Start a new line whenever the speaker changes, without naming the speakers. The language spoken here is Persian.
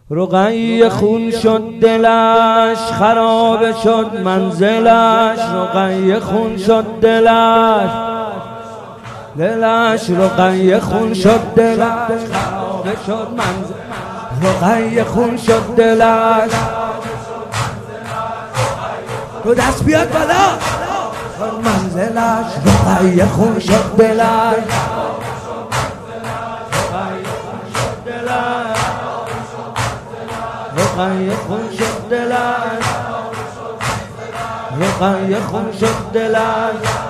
رقیه خون شد دلش، خراب شد منزلش. رقیه خون شد دلش، رقیه خون شد دلش، خراب شد منزلش. رقیه خون شد دلش، تو دست بیاد بالا منزلش. رقیه خون شد دلش، رقیه خون شد دلش، رقیه خون شد دلش.